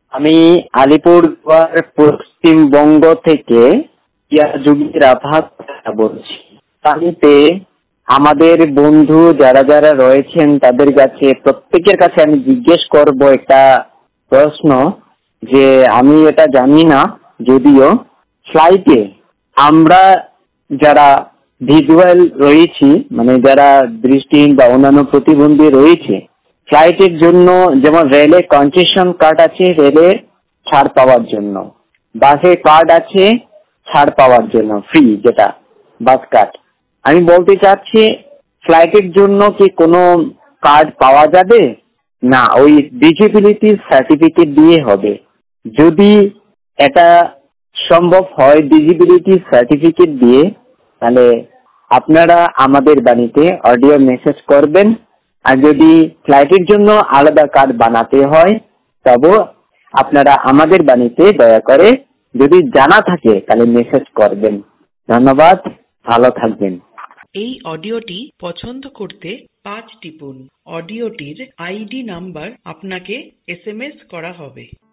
আমি আলিপুরদুয়ার পশ্চিমবঙ্গ থেকে ইয়াজুগি রাফাত বলছি। তাতে আমাদের বন্ধু যারা যারা রয়েছেন তাদের কাছে প্রত্যেকের কাছে আমি জিজ্ঞেস করব একটা প্রশ্ন, যে আমি এটা জানি না যদিও ফ্লাইটে আমরা যারা ভিজুয়াল রয়েছি, মানে যারা দৃষ্টিহীন বা অন্যান্য প্রতিবন্ধী রয়েছে, ফ্লাইটের জন্য যেমন রেলে কনসেশন কার্ড আছে রেলে ছাড় পাওয়ার জন্য, বাসে কার্ড আছে ছাড় পাওয়ার জন্য ফ্রি, যেটা বাস কার্ড। আমি বলতে চাচ্ছি ফ্লাইটের জন্য কি কোনো কার্ড পাওয়া যাবে না ওই ডিসেবিলিটি সার্টিফিকেট দিয়ে হবে? যদি এটা সম্ভব হয় ডিসেবিলিটি সার্টিফিকেট দিয়ে, তাহলে আপনারা আমাদের বাড়িতে অডিও মেসেজ করবেন। আর যদি ফ্লাইটের জন্য আলাদা কার্ড বানাতে হয় তবে আপনারা আমাদের বাড়িতে দয়া করে যদি জানা থাকে তাহলে মেসেজ করবেন। ধন্যবাদ, ভালো থাকবেন। এই অডিওটি পছন্দ করতে 5 টিপুন। অডিওটির আইডি নাম্বার আপনাকে SMS করা হবে।